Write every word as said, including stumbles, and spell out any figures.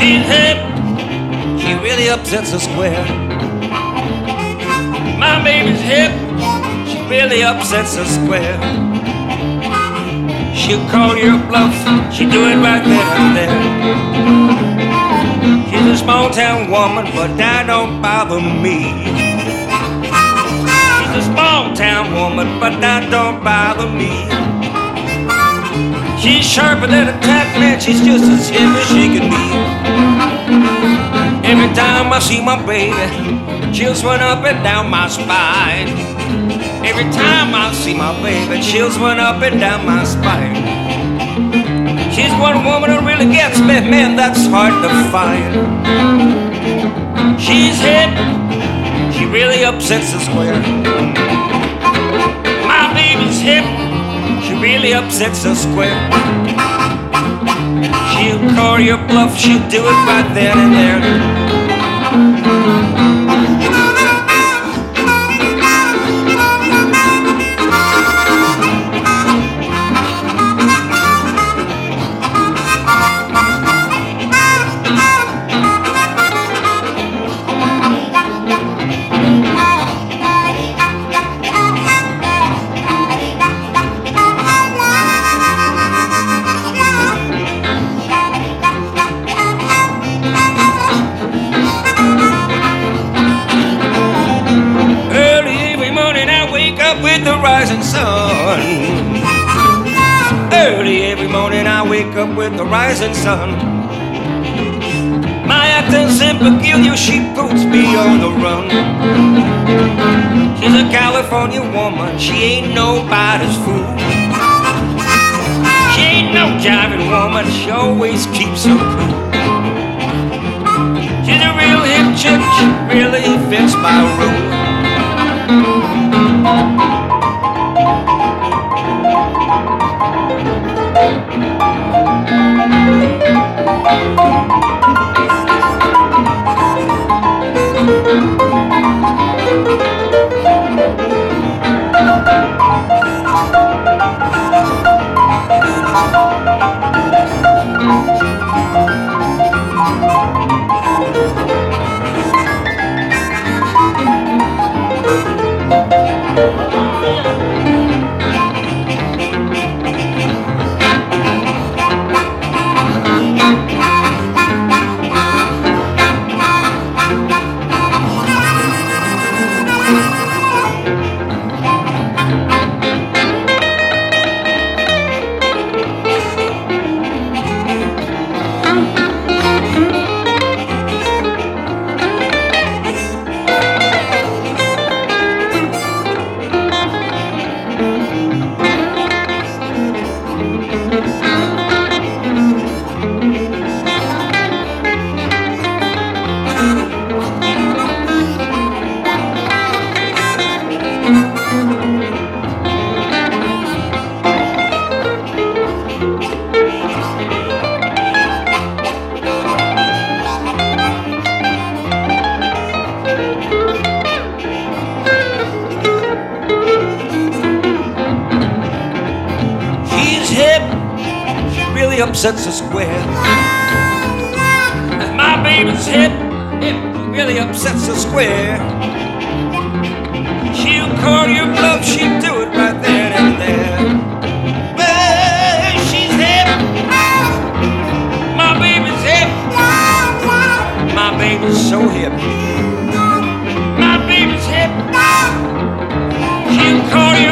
She's hip, she really upsets a square. My baby's hip, she really upsets a square. She'll call your bluff, she'll do it right then and there. She's a small town woman, but that don't bother me. She's a small town woman, but that don't bother me. She's sharper than a tack man, she's just as hip as she can be. Every time I see my baby, chills run up and down my spine. Every time I see my baby, chills run up and down my spine. She's one woman who really gets me, man, that's hard to find. She's hip, she really upsets the square. My baby's hip, she really upsets the square. She'll call your bluff, she'll do it right then and there. With the rising sun. Early every morning I wake up with the rising sun. My accent's in peculiar, she puts me on the run. She's a California woman, she ain't nobody's fool. She ain't no jiving woman, she always keeps her cool. She's a real hip chick, she really fits my rule. Really upsets a square. My baby's hip, it really upsets a square. She'll call your bluff, she'll do it right there and there. Well, she's hip, my baby's hip, my baby's so hip. My baby's hip, she'll call your